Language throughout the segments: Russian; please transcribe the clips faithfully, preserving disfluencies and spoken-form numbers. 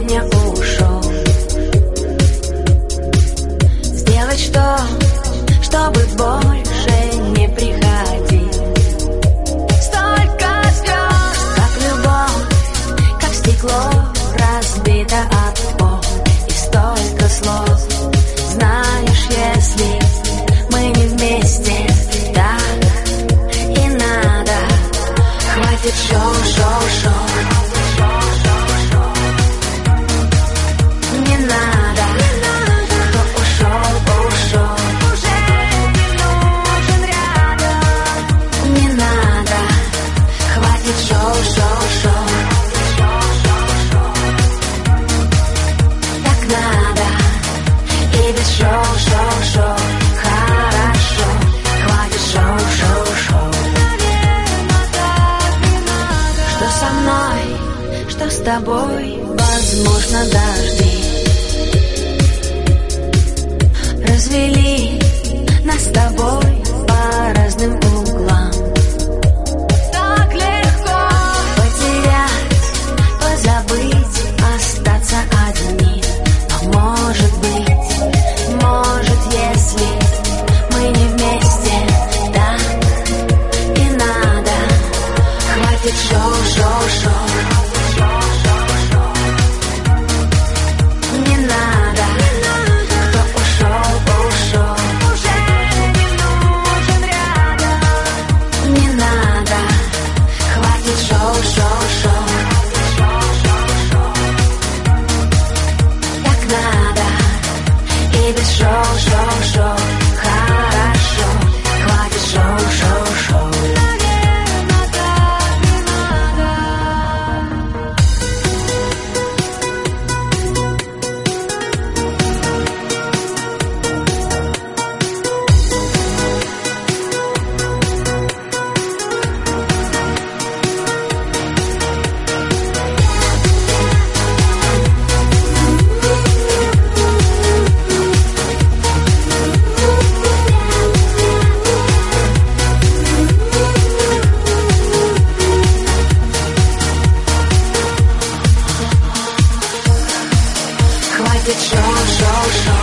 сегодня ушел. Сделать что, чтобы больше не приходить. Столько слез, как любовь, как стекло разбито от пол. И столько слов, знаешь, если мы не вместе, так и надо. Хватит шоу-шоу-шоу. Что с тобой, возможно, дожди развели нас с тобой по разным углам. Так легко потерять, позабыть, остаться одни. Но может быть, может, если мы не вместе, так и надо. Хватит шоу-шоу-шоу. Шоу-шоу-шоу, хорошо, хватит шоу-шоу-шоу. Наверно, так не надо. Хватит шоу-шоу-шоу.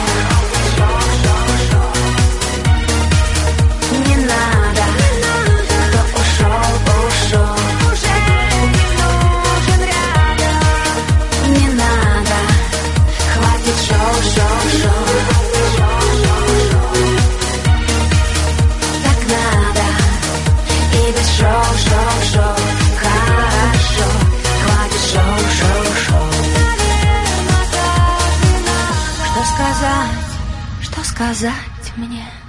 Не надо, кто ушел, ушел. Уже не нужен рядом. Не надо, хватит шоу-шоу-шоу. Так надо, и без шоу-шоу-шоу. Хорошо, хватит шоу-шоу-шоу. Что сказать, что сказать мне?